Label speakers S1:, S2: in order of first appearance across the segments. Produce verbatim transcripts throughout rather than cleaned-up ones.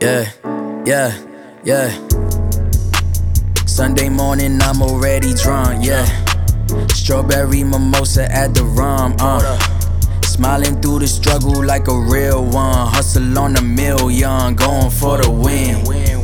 S1: Yeah, yeah, yeah. Sunday morning, I'm already drunk, yeah. Strawberry mimosa at the rum, uh. Smiling through the struggle like a real one. Hustle on a million, going for the win.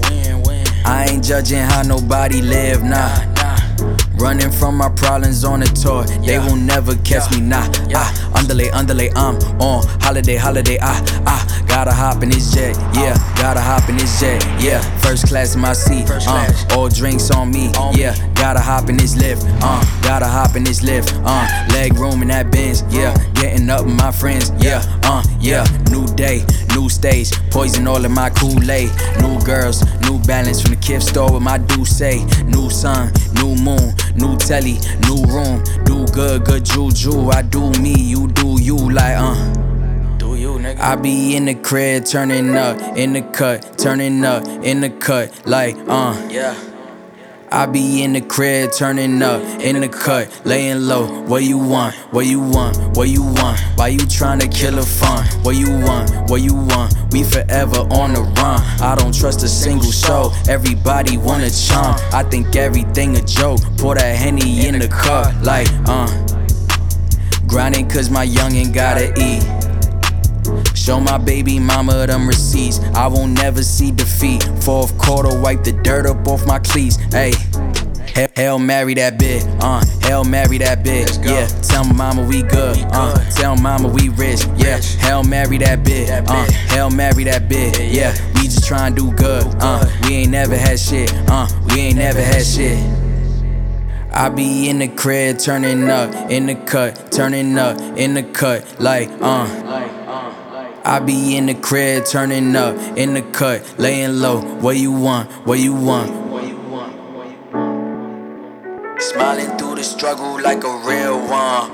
S1: I ain't judging how nobody live, nah. Running from my problems on a tour, they will never catch me, nah. Ah, underlay, underlay, I'm on holiday, holiday, ah, ah. Gotta hop in this jet, yeah. Gotta hop in this jet, yeah. First class in my seat, uh. All drinks on me, yeah. Gotta hop in this lift, uh. Gotta hop in this lift, uh. Leg room in that Benz, yeah. Getting up with my friends, yeah, uh, yeah. New day, new stage, poison all of my Kool-Aid. New girls, new balance from the gift store with my Douce. New sun, new moon, new telly, new room. Do good, good juju. I do me, you do you, like uh. Do you, nigga? I be in the crib, turning up, in the cut, turning up, in the cut, like uh. Yeah. I be in the crib, turning up, in the cut, laying low. What you want? What you want? What you want? Why you tryna kill a fun? What you want? What you want? We forever on the run. I don't trust a single soul. Everybody wanna charm. I think everything a joke. Pour that Henny in the cup, like uh. Grinding cause my youngin' gotta eat. Show my baby mama them receipts. I won't never see defeat. Fourth quarter, wipe the dirt up off my cleats. Hey, Hail Mary that bitch, uh. Hail Mary that bitch, yeah. Tell mama we good, uh. Tell mama we rich, yeah. Hail Mary that bitch, uh. Hail Mary that bitch, yeah. We just tryna do good, uh. We ain't never had shit, uh. We ain't never had shit. I be in the crib, turning up, in the cut, turning up, in the cut, like uh. I be in the crib, turning up, in the cut, laying low. What you want? What you want? Smiling through the struggle like a real one.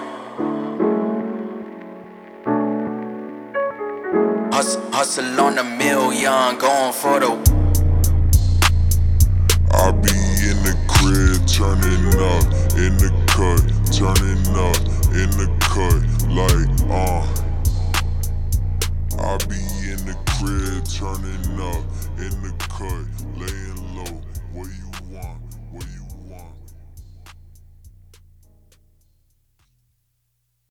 S1: Hustle, hustle on a million, going for the.
S2: I be in the crib, turning up, in the cut, turning up, in the cut, like uh. I be in the crib, turning up, in the cut, laying low. What you want?